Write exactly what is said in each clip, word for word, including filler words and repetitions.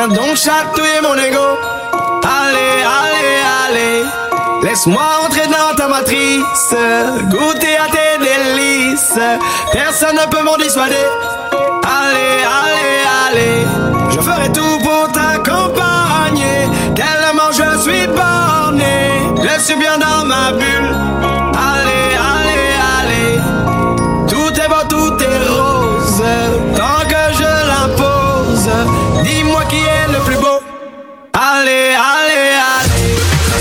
Viens donc chatouiller mon ego. Allez, allez, allez. Laisse-moi entrer dans ta matrice, goûter à tes délices. Personne ne peut m'en dissuader. Allez, allez, allez. Je ferai tout pour t'accompagner. Tellement je suis borné, je suis bien dans ma bulle. Allez, allez, allez. Tout est beau, tout est rose. Tant que je l'impose, dis-moi qui est le plus beau. Allez, allez, allez.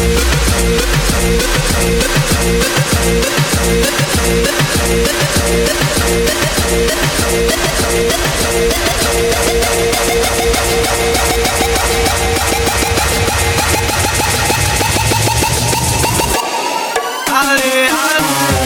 Allez, allez.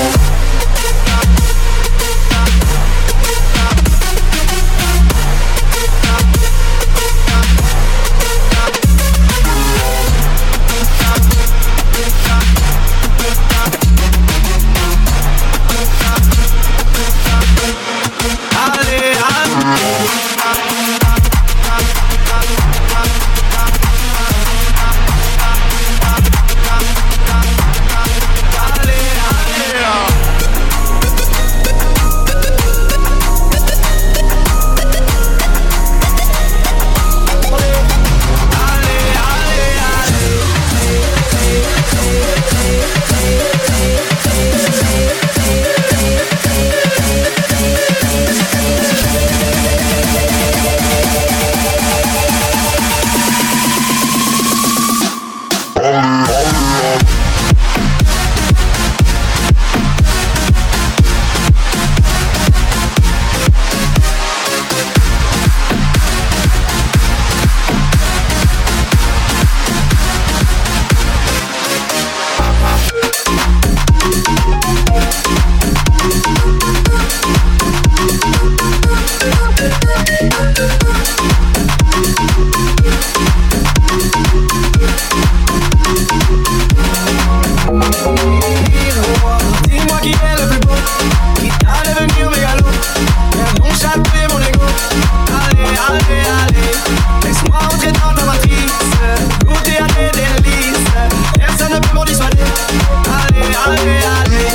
Dis-moi qui est le plus beau, qui t'a devenu mégalo. Viens donc chatouiller mon ego. Allez, allez, allez. Laisse-moi entrer dans ta matrice, goûter à tes délices. Personne ne peut m'en dissuader. Allez, allez, allez.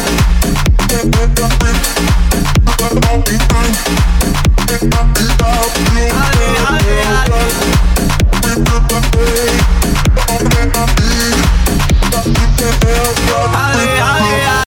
Allez, allez, allez.